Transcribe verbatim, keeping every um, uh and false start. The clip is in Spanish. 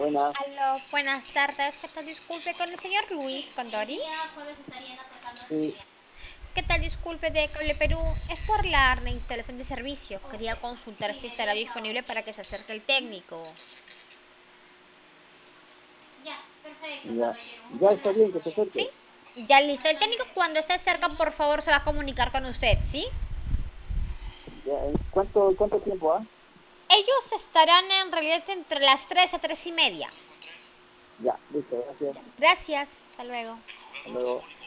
Buenas. Aló, buenas tardes. ¿Qué tal? Disculpe con el señor Luis Condori. Sí, ¿Qué tal? Disculpe de Cable Perú. Es por la instalación de servicio. Quería consultar si estará disponible para que se acerque el técnico. ya. Ya está bien que se ¿Sí? acerque. Ya listo. El técnico cuando esté cerca, por favor, se va a comunicar con usted, ¿sí? Ya, ¿en ¿cuánto, cuánto tiempo, ah? Ellos estarán en realidad entre las tres a tres y media. Ya, listo, gracias. Gracias. Hasta luego. Hasta luego.